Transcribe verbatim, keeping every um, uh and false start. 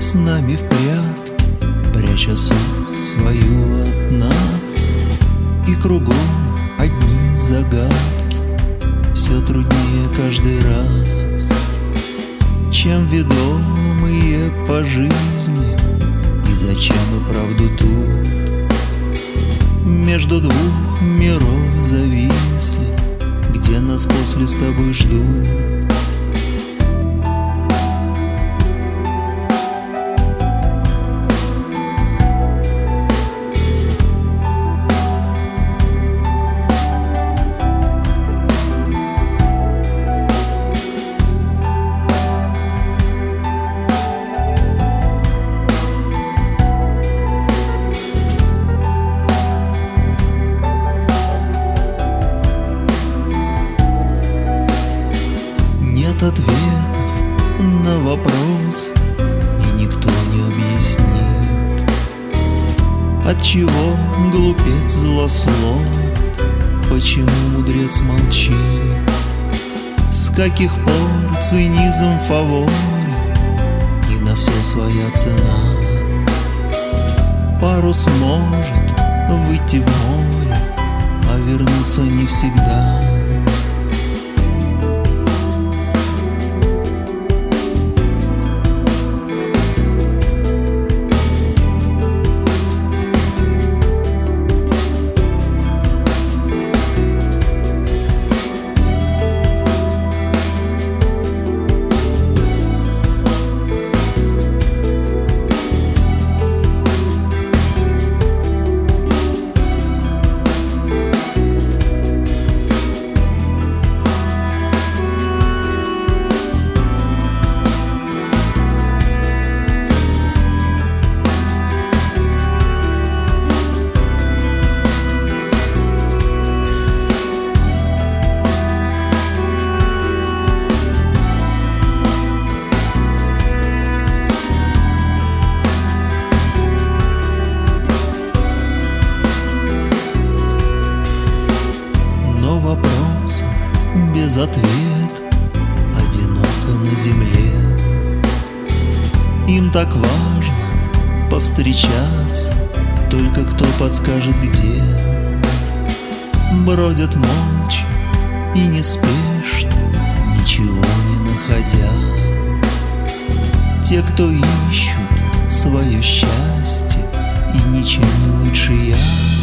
с нами в прятки, пряча суть свою от нас. И кругом одни загадки, все труднее каждый раз, чем ведомые по жизни. И зачем мы правду тут между двух миров зависли, где нас после с тобой ждут? Нет ответов на вопрос, и никто не объяснит, отчего глупец злослов, почему мудрец молчит, с каких пор цинизм фаворит, и на все своя цена. Парус может выйти в море, а вернуться не всегда. Без ответа, одиноко на земле. Им так важно повстречаться, только кто подскажет где. Бродят молча и неспешно, ничего не находя. Те, кто ищут свое счастье, и ничем не лучше я.